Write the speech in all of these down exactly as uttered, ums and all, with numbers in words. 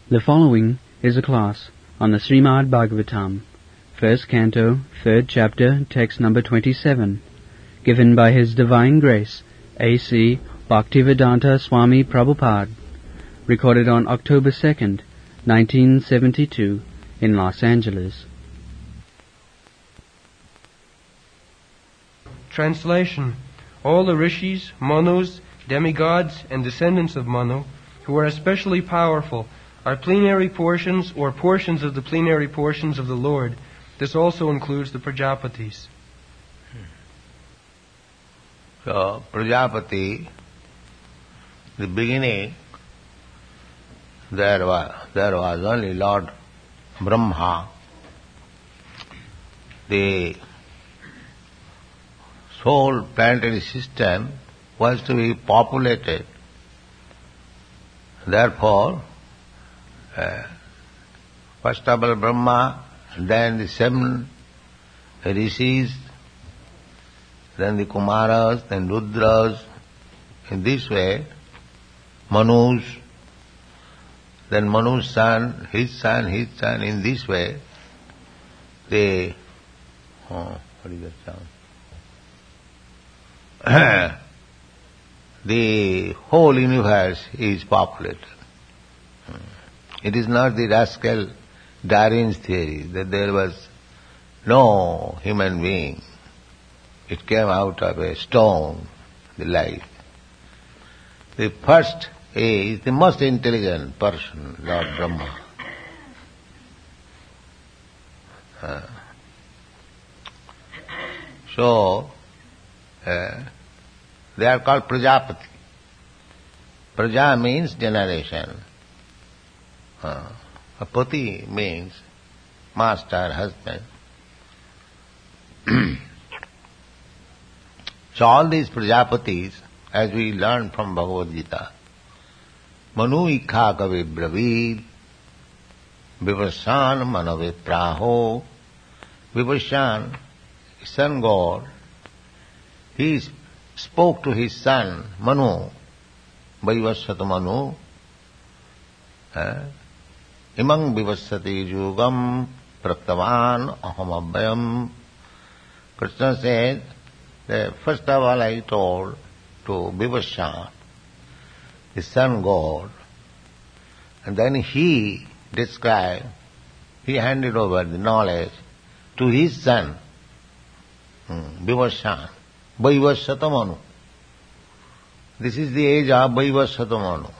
The following is a class on the Srimad Bhagavatam, first canto, third chapter, text number twenty-seven, given by His Divine Grace, A C Bhaktivedanta Swami Prabhupada, recorded on October second, nineteen seventy-two, in Los Angeles. Translation. All the rishis, manus, demigods, and descendants of Manu, who are especially powerful, are plenary portions or portions of the plenary portions of the Lord. This also includes the Prajapatis. So, Prajapati, the beginning, there was, there was only Lord Brahma. The whole planetary system was to be populated. Therefore, uh, first of all Brahma, then the seven rishis, then the Kumaras, then Rudras. In this way, Manus, then Manu's son, his son, his son. In this way, they, oh, what is that sound? The whole universe is populated. It is not the rascal Darwin's theory that there was no human being. It came out of a stone, the life. The first is the most intelligent person, Lord Brahma. Uh, so, uh, they are called Prajapati. Praja means generation. Uh, a pati means master, husband. So all these Prajapatis, as we learn from Bhagavad Gita, Manu ikha kavi bravid, Vivashan manavi praho. Vivashan, sun god, he spoke to his son, Manu, Vaivasata Manu, eh? Imang vivasati yugam praktavan aham abhayam. Krishna said, that first of all I told to Vivashan, the sun god, and then he described, he handed over the knowledge to his son, hmm, Vivashan, Vaivasata Manu. This is the age of Vaivasata Manu.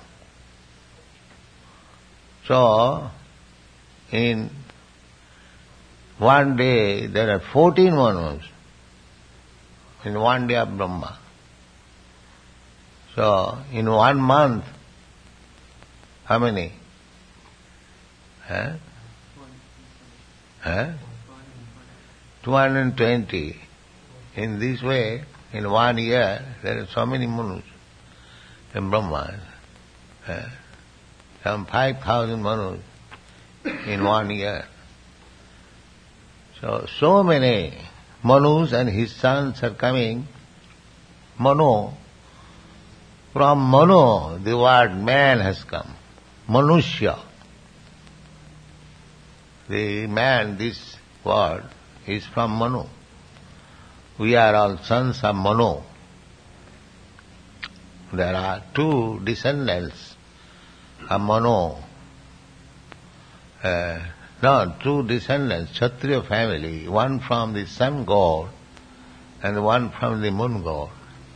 So, in one day there are fourteen Manus in one day of Brahma. So, in one month, how many? Huh? Huh? two hundred twenty. In this way, in one year, there are so many Manus in Brahma. Huh? Some five thousand Manus in one year. So, so many Manus and his sons are coming. Manu, from Manu, the word man has come. Manushya. The man, this word, is from Manu. We are all sons of Manu. There are two descendants of Manu. Uh, no, two descendants, Kshatriya family, one from the sun god and one from the moon god.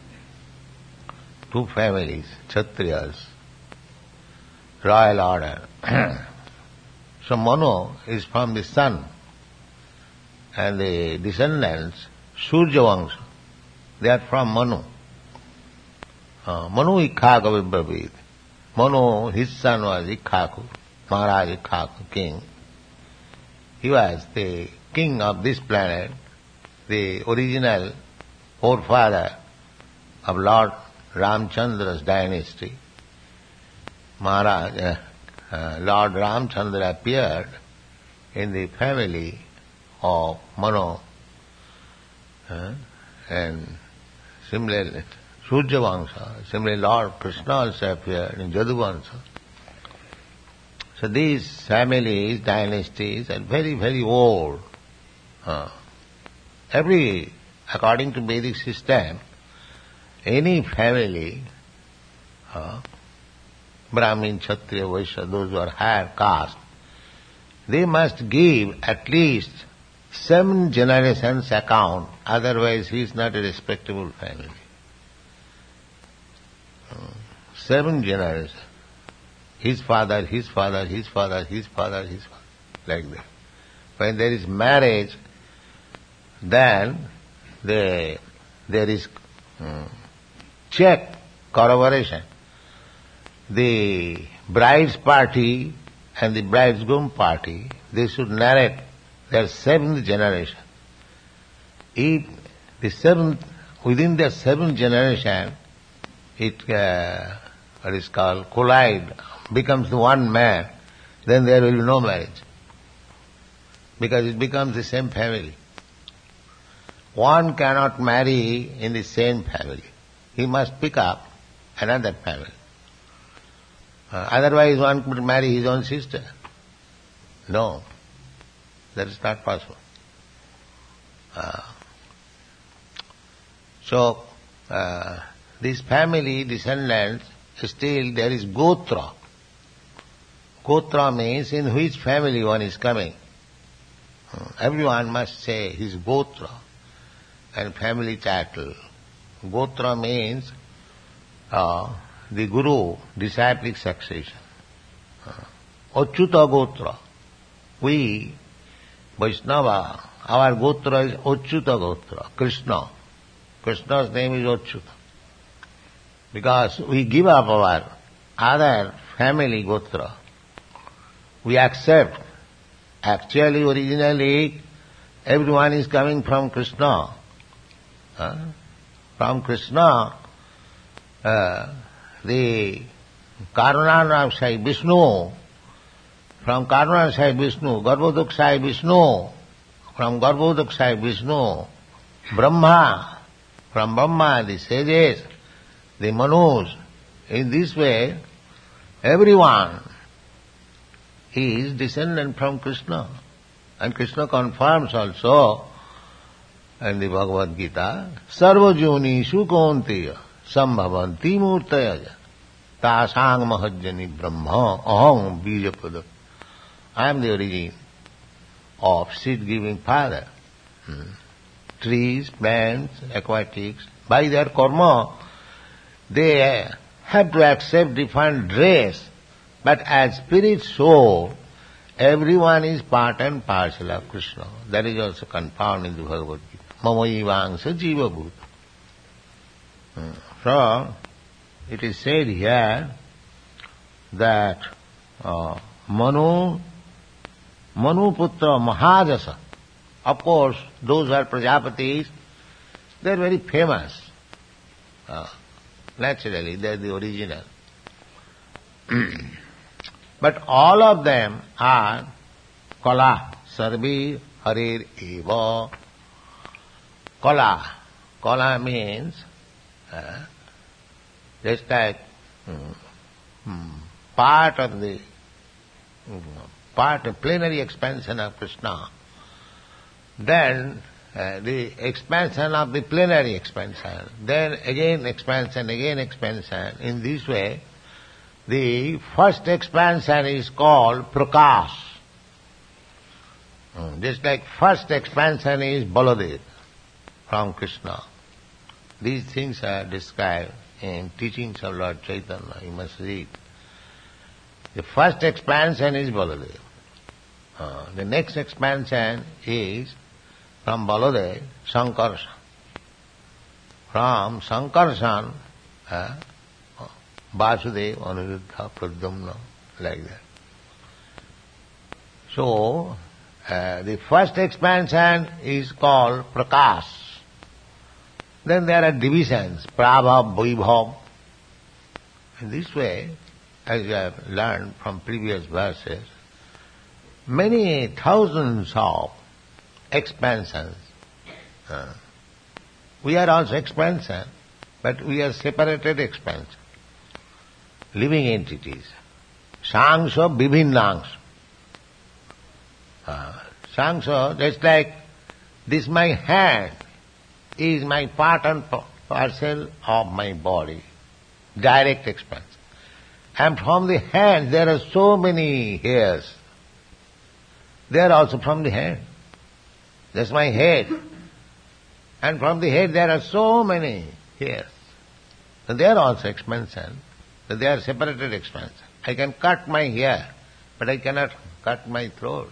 Two families, Kshatriyas, royal order. So Manu is from the sun, and the descendants, Surjavangsha, they are from Manu. Uh, Manu Ikhaku Vibhavid. Manu, his son was Ikhaku, Maharaj Ikhaku, king. He was the king of this planet, the original forefather of Lord Ramchandra's dynasty. Maharaj, uh, uh, Lord Ramchandra appeared in the family of Manu, uh, and similarly Surjavangsha, similarly Lord Krishna also appeared in Jaduvansha. So these families, dynasties are very, very old. Uh, every, according to Vedic system, any family, uh, Brahmin, Kshatriya, Vaishya, those who are higher caste, they must give at least seven generations account, otherwise he is not a respectable family. Uh, seven generations. His father, his father, his father, his father, his father, like that. When there is marriage, then the, there is um, check, corroboration. The bride's party and the bridegroom party, they should narrate their seventh generation. If the seventh, within the seventh generation, it, uh, what is called, collide, becomes one man, then there will be no marriage. Because it becomes the same family. One cannot marry in the same family. He must pick up another family. Uh, otherwise one could marry his own sister. No, that is not possible. Uh, so, uh, this family descendants, still there is Gotra. Gotra means in which family one is coming. Uh, everyone must say his Gotra and family title. Gotra means uh, the Guru, disciplic succession. Uh, Achyuta Gotra. We, Vaishnava, our Gotra is Achyuta Gotra, Krishna. Krishna's name is Achyuta. Because we give up our other family Gotra. We accept. Actually, originally, everyone is coming from Krishna. Uh, from Krishna, uh, the Karunana Sai Vishnu, from Karunana Sai Vishnu, Garbhodak Sai Vishnu, from Garbhodak Sai Vishnu, Brahma, from Brahma, the sages, the Manus. In this way, everyone is descendant from Krishna. And Krishna confirms also in the Bhagavad Gita, Sarva Jonishu Kaunteya Sambhavanti Murtaya Tasang Mahajjani Brahma Aham Bijapada. I am the origin of seed-giving Father. Hmm. Trees, plants, aquatics, by their karma, they have to accept different dress, but as spirit soul, everyone is part and parcel of Krishna. That is also confirmed in the Bhagavad Gita. Mama Ivangsa Jiva Bhuta. Hmm. So, it is said here that uh, Manu, Manu Putra Mahajasa, of course, those who are Prajapatis, they are very famous. Uh, naturally, they are the original. But all of them are Kala, Sarvi Harir Eva. Kala. Kala means uh, just like um, um, part of the um, part of plenary expansion of Krishna. Then uh, the expansion of the plenary expansion. Then again expansion, again expansion. In this way, the first expansion is called Prakash. Um, just like first expansion is Baladev from Krishna. These things are described in teachings of Lord Chaitanya. You must read. The first expansion is Baladev. Uh, the next expansion is from Baladev, Sankarshan. From Sankarshan, uh, Vasudeva, Aniruddha, Pradyumna, like that. So, uh, the first expansion is called Prakash. Then there are divisions, Prabhav, Vaibhav. In this way, as you have learned from previous verses, many thousands of expansions. Uh, we are also expansion, but we are separated expansion. Living entities. Sangso Bibhinnangso. Uh, Sangso, just like this my hand is my part and parcel of my body, direct expansion. And from the hand there are so many hairs. They are also from the hand. That's my head. And from the head there are so many hairs. So they are also expansion. So they are separated expansion. I can cut my hair, but I cannot cut my throat.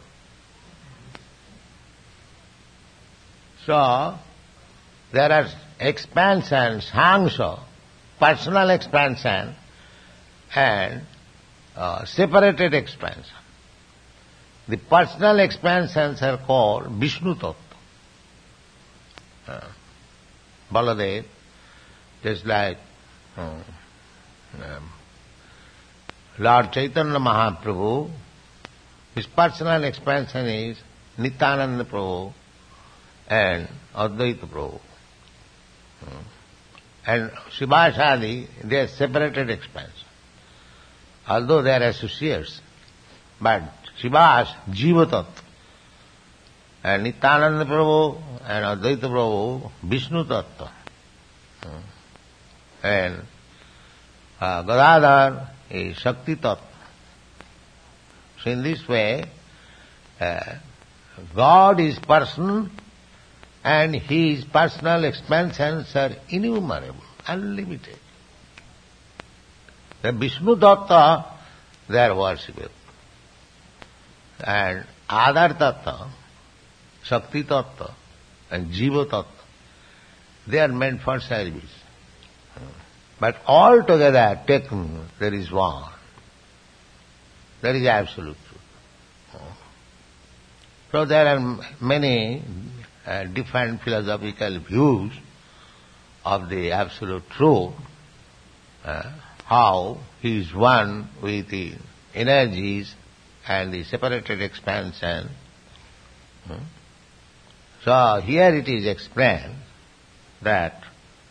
So, there are expansions, hangso, personal expansion, and uh, separated expansion. The personal expansions are called Vishnu Tattva. Uh, Baladev, just like um, um, Lord Chaitanya Mahaprabhu, his personal expansion is Nityananda Prabhu and Advaita Prabhu. Um, and Shivasadi, they are separated expansion. Although they are associates, but Shivas, Jiva Tattva, and Nityananda Prabhu and Advaita Prabhu, Vishnu Tattva. Um, and uh, Gadadhar is Shakti Tattva. So in this way, uh, God is person and His personal expansions are innumerable, unlimited. The Vishnu Tattva, they are worshipped. And Adhar Tattva, Shakti Tattva and Jiva Tattva, they are meant for service. But all together taken, there is one. That is absolute truth. So there are many uh, different philosophical views of the absolute truth, uh, how he is one with the energies and the separated expansion. So here it is explained that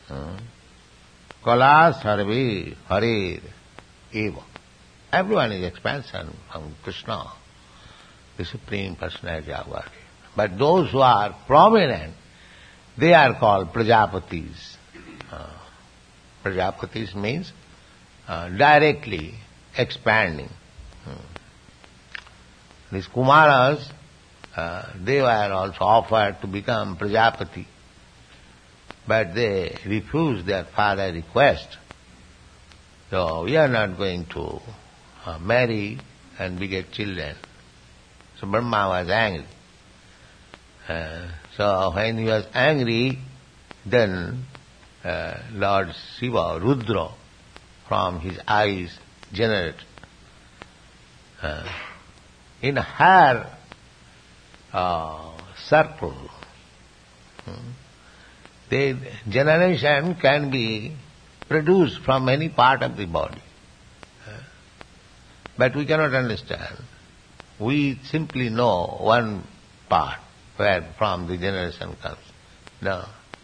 Kala Sarve Harir Eva. Everyone is expansion from Krishna, the Supreme Personality of Godhead. But those who are prominent, they are called Prajapatis. Uh, Prajapatis means uh, directly expanding. Hmm. These Kumaras, uh, they were also offered to become Prajapati, but they refused their father's request. So we are not going to uh, marry and beget children. So Brahma was angry. Uh, so when he was angry, then uh, Lord Shiva, Rudra, from his eyes generated. Uh, in her uh, circle, hmm, the generation can be produced from any part of the body. Uh, but we cannot understand. We simply know one part where from the generation comes. No.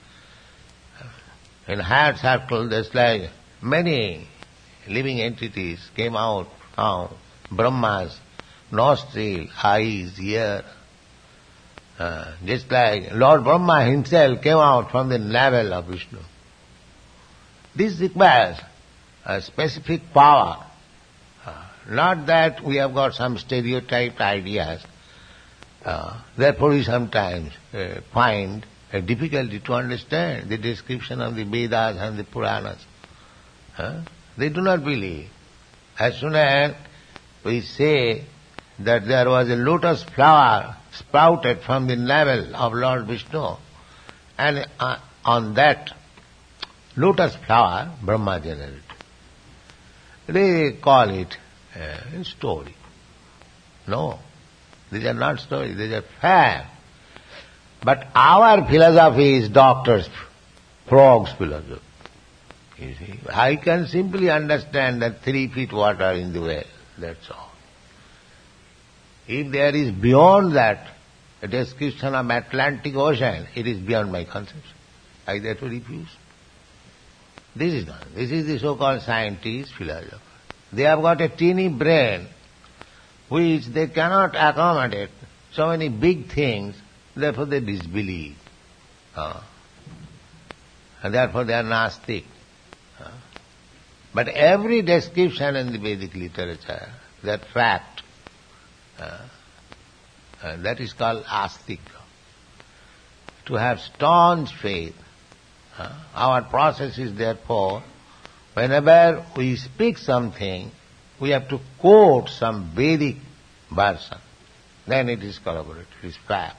In heart circle, there's like many living entities came out from Brahma's nostril, eyes, ear. Uh, just like Lord Brahma himself came out from the navel of Vishnu. This requires a specific power. Uh, not that we have got some stereotyped ideas. Uh, therefore we sometimes uh, find a difficulty to understand the description of the Vedas and the Puranas. Uh, they do not believe. As soon as we say that there was a lotus flower sprouted from the navel of Lord Vishnu, and uh, on that lotus flower, Brahma generated. They call it a story. No, these are not stories, these are facts. But our philosophy is doctor's, frog's philosophy. You see, I can simply understand that three feet water in the well, that's all. If there is beyond that a description of Atlantic Ocean, it is beyond my conception. I therefore refuse. This is not. This is the so-called scientist philosopher. they have got a teeny brain which they cannot accommodate so many big things, therefore they disbelieve. Uh, and therefore they are Nastic. Uh, but every description in the Vedic literature, that fact, uh, uh, that is called Astika. To have staunch faith. Uh, our process is therefore, whenever we speak something, we have to quote some Vedic version. Then it is corroborated, it is fact.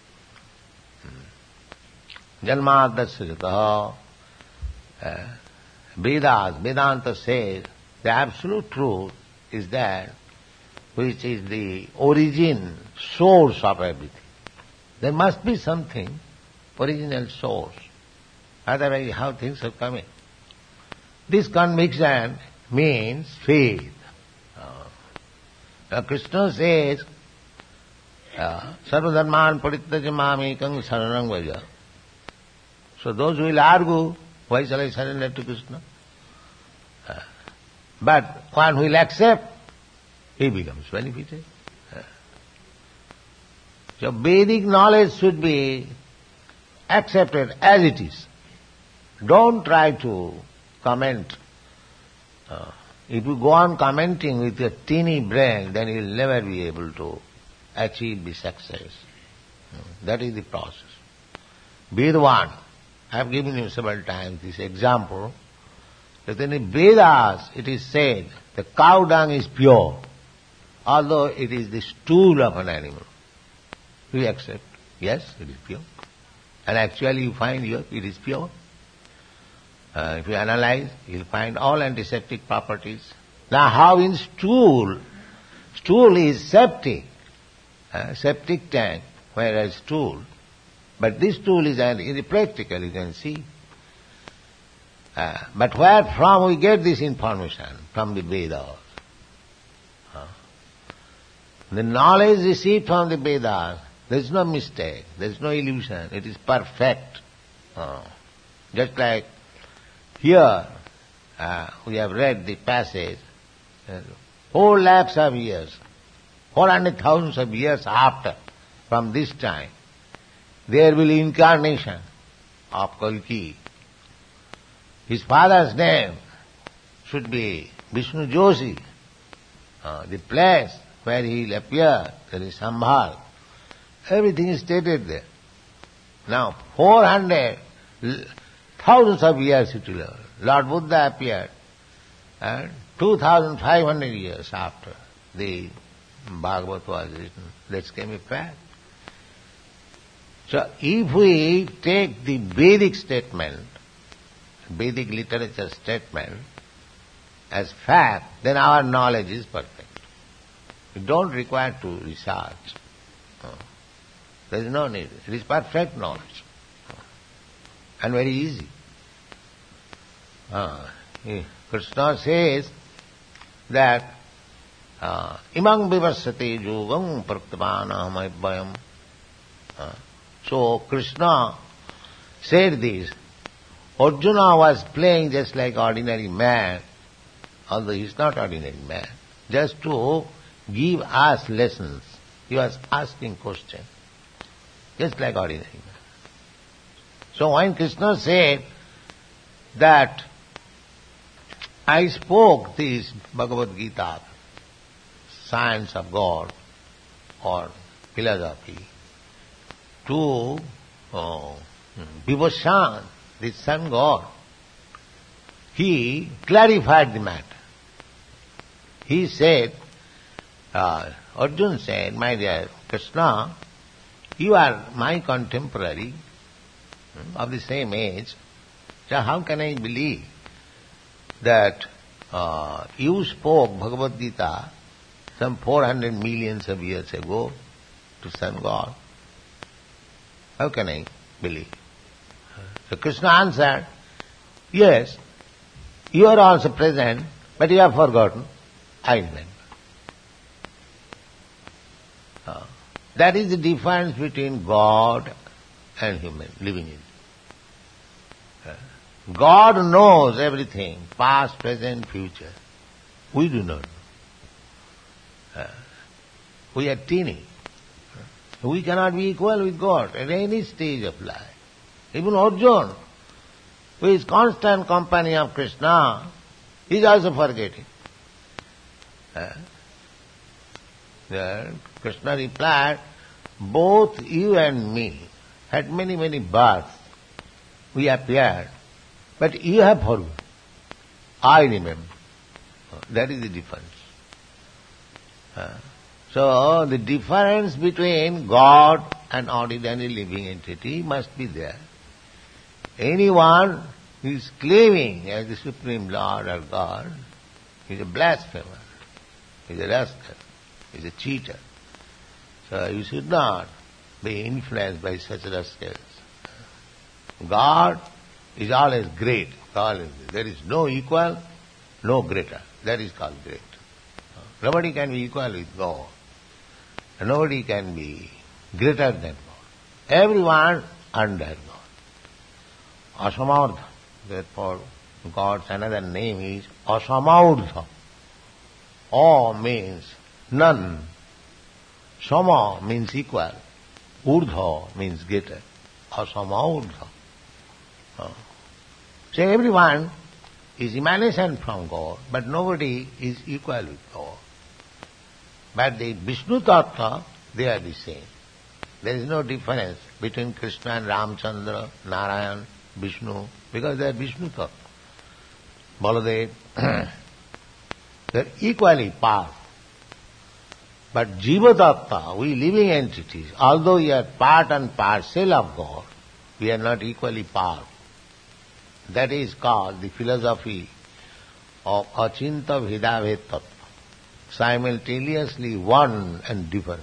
Janmadasya jataha, uh, Vedas, Vedanta says, the absolute truth is that which is the origin, source of everything. There must be something, original source. Otherwise, how things are coming? This conviction means faith. Uh, now Krishna says, uh, Sarvadharman parityaja mamekam saranam vaja. So those who will argue, why shall I surrender to Krishna? Uh, but one who will accept, he becomes benefited. Uh, so Vedic knowledge should be accepted as it is. Don't try to comment. Uh, if you go on commenting with your teeny brain, then you will never be able to achieve the success. Uh, that is the process. Be the one. I have given you several times this example, that in the Vedas it is said the cow dung is pure, although it is the stool of an animal. We accept, yes, it is pure. And actually you find here it is pure. Uh, if you analyze, you will find all antiseptic properties. Now how in stool? Stool is septic, uh, septic tank, whereas stool. But this stool is, is practical, you can see. Uh, but where from we get this information? From the Vedas. Uh, the knowledge received from the Vedas, there is no mistake, there is no illusion, it is perfect. Uh, just like here, uh, we have read the passage, uh, four lakhs of years, four hundred thousands of years after, from this time, there will be incarnation of Kalki. His father's name should be Vishnu Joshi. Uh, the place where he will appear, there is Sambhal. Everything is stated there. Now, four hundred, thousands of years it will. Lord Buddha appeared, and two thousand five hundred years after the Bhagavad was written. That came a fact. So, if we take the Vedic statement, Vedic literature statement, as fact, then our knowledge is perfect. We don't require to research. There is no need. It is perfect knowledge. And very easy. Uh, Krishna says that uh, imang vivarsate yogam praktapanam advayam. Uh, so Krishna said this. Arjuna was playing just like ordinary man, although he is not ordinary man, just to give us lessons. He was asking questions, just like ordinary man. So when Krishna said that I spoke this Bhagavad Gita, science of God or philosophy, to oh, Vibhushan, the sun god, he clarified the matter. He said, uh, Arjuna said, my dear Krishna, you are my contemporary, of the same age, so how can I believe that uh, you spoke Bhagavad Gita some four hundred millions of years ago to sun god? How can I believe? So Krishna answered, yes, you are also present, but you have forgotten. I remember. Uh, that is the difference between God and human living in. Uh, God knows everything, past, present, future. We do not know. Uh, we are teeny. We cannot be equal with God at any stage of life. Even Arjuna, who is constant company of Krishna, is also forgetting. Uh, there, Krishna replied, both you and me had many, many births. We appeared, but you have forgotten. I remember. That is the difference. Uh, so, the difference between God and ordinary living entity must be there. Anyone who is claiming as the Supreme Lord or God is a blasphemer, is a rascal, is a cheater. So you should not be influenced by such rascals. God is always great. God is, there is no equal, no greater. That is called great. Nobody can be equal with God. Nobody can be greater than God. Everyone under God. Asamardha. Therefore, God's another name is Asamardha. A means none. Sama means equal. Urdha means greater. Asamardha. So everyone is emanation from God, but nobody is equal with God. But the Vishnu Tattva, they are the same. There is no difference between Krishna and Ramchandra, Narayan, Vishnu, because they are Vishnu Tattva. Baladev, they are equally powerful. But Jiva Tattva, we living entities, although we are part and parcel of God, we are not equally powerful. That is called the philosophy of Achinta Bhedabhed Tattva, simultaneously one and different.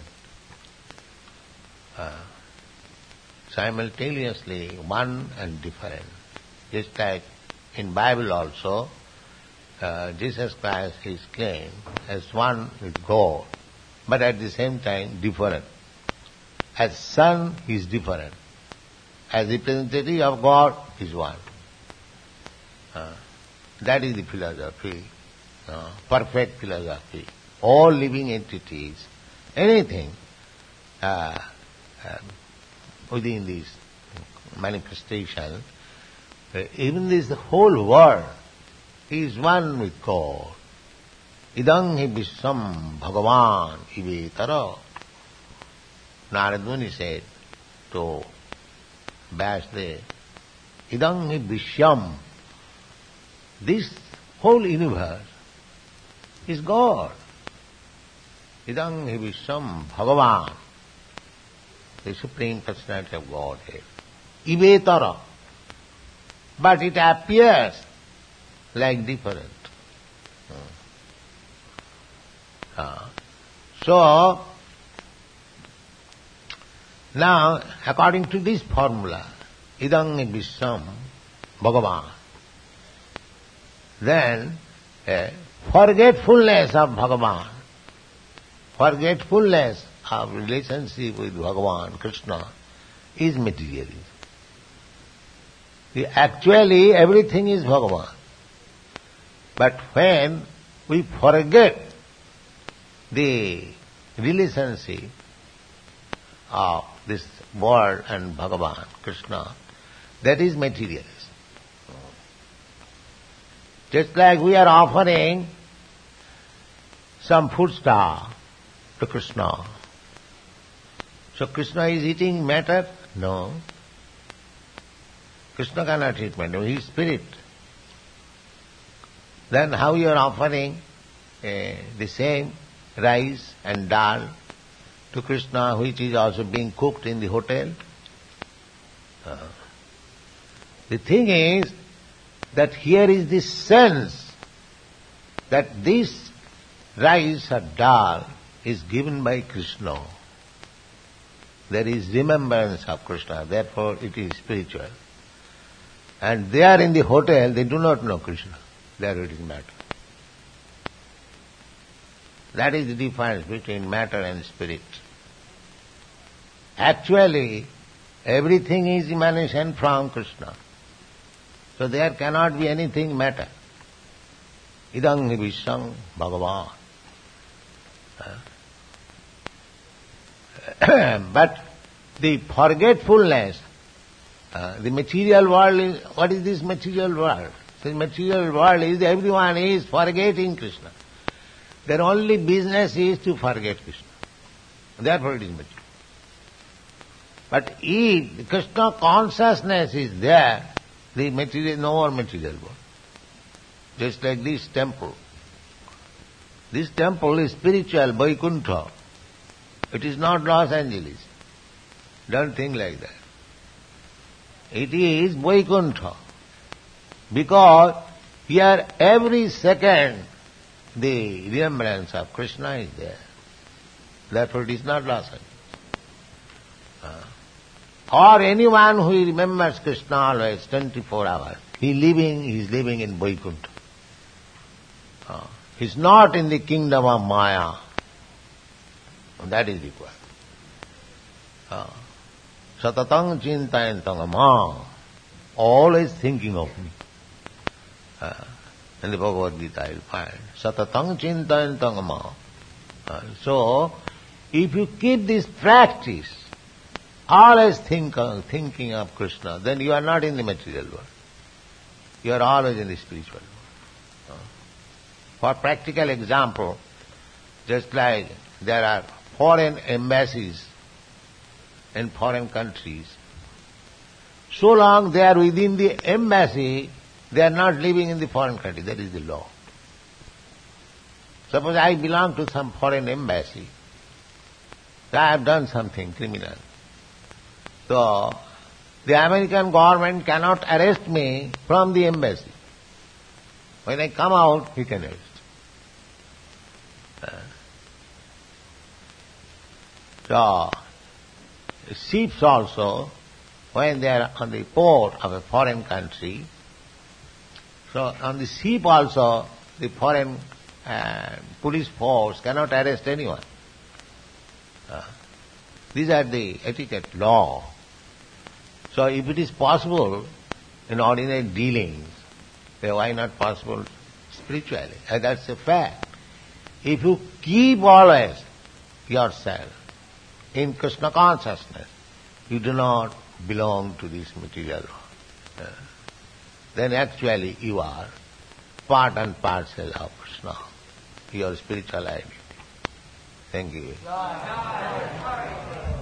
Uh, simultaneously one and different. Just like in Bible also, uh, Jesus Christ is claimed as one with God, but at the same time different. As Son, he is different. As representative of God, he is one. Uh, that is the philosophy, uh, perfect philosophy. All living entities, anything uh, uh, within this manifestation, uh, even this the whole world is one with God. Idang hi vishwam bhagavan ivetara. Narad Muni said to Vyasdeva, idang hi vishwam. This whole universe is God. Idang hi vishwam bhagavan, the Supreme Personality of Godhead. Ivetara. But it appears like different. Uh, so, now, according to this formula, idang hi vishwam bhagavan, then uh, forgetfulness of Bhagavan, forgetfulness of relationship with Bhagavan, Krishna, is materialism. Actually, everything is Bhagavan. But when we forget the relationship of this world and Bhagavan, Krishna, that is materialism. Just like we are offering some food stuff to Krishna. So Krishna is eating matter? No. Krishna cannot eat matter, he is spirit. Then how you are offering uh, the same rice and dal to Krishna, which is also being cooked in the hotel? Uh, the thing is, that here is this sense that this rice or dal is given by Krishna. There is remembrance of Krishna, therefore it is spiritual. And they are in the hotel, they do not know Krishna. They are eating matter. That is the difference between matter and spirit. Actually, everything is emanation from Krishna. So there cannot be anything matter. idang hi vishang bhagavan. But the forgetfulness, uh, the material world is, what is this material world? The material world is everyone is forgetting Krishna. Their only business is to forget Krishna. Therefore it is material. But if Krishna consciousness is there, the material, no more material world. Just like this temple. This temple is spiritual, Vaikuntha. It is not Los Angeles. Don't think like that. It is Vaikuntha. Because here every second the remembrance of Krishna is there. Therefore it is not Los Angeles. Uh, or anyone who remembers Krishna always, twenty-four hours, he living, he is living in Vaikuntha. Uh, he is not in the kingdom of Maya. That is required. Uh, Satatang chintayantang ama, always thinking of me. Uh, in the Bhagavad Gita you will find Satatang chintayantang ama. Uh, so, if you keep this practice, always think of, thinking of Krishna, then you are not in the material world. You are always in the spiritual world. Uh, for practical example, just like there are foreign embassies in foreign countries, so long they are within the embassy, they are not living in the foreign country. That is the law. Suppose I belong to some foreign embassy, I have done something criminal. So, the American government cannot arrest me from the embassy. When I come out, he can arrest. Uh, so, ships also, when they are on the port of a foreign country, so on the ship also, the foreign uh, police force cannot arrest anyone. Uh, these are the etiquette law. So if it is possible in ordinary dealings, then why not possible spiritually? And that's a fact. If you keep always yourself in Krishna consciousness, you do not belong to this material world. Uh, then actually you are part and parcel of Krishna, your spiritual identity. Thank you.